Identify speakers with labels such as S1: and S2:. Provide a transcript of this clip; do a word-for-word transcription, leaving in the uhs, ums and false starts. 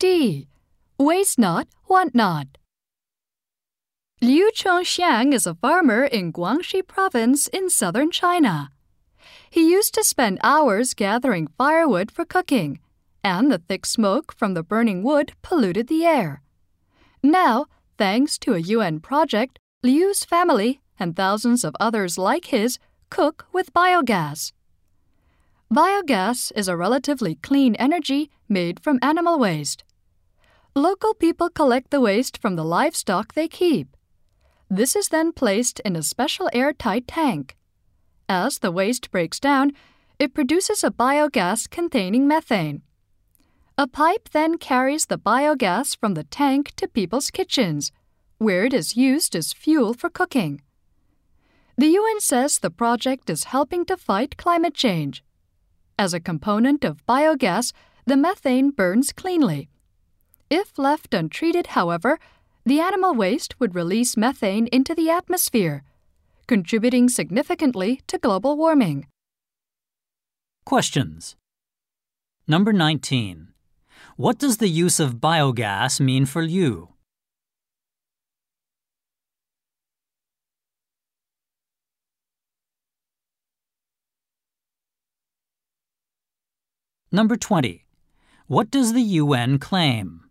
S1: D. Waste not, want not. Liu Chongxiang is a farmer in Guangxi Province in southern China. He used to spend hours gathering firewood for cooking, and the thick smoke from the burning wood polluted the air. Now, thanks to a U N project, Liu's family and thousands of others like his cook with biogas. Biogas is a relatively clean energy made from animal waste. Local people collect the waste from the livestock they keep. This is then placed in a special airtight tank. As the waste breaks down, it produces a biogas containing methane. A pipe then carries the biogas from the tank to people's kitchens, where it is used as fuel for cooking. The U N says the project is helping to fight climate change. As a component of biogas, the methane burns cleanly. If left untreated, however, the animal waste would release methane into the atmosphere, contributing significantly to global warming.
S2: Questions. Number nineteen. What does the use of biogas mean for you? Number twenty. What does the U N claim?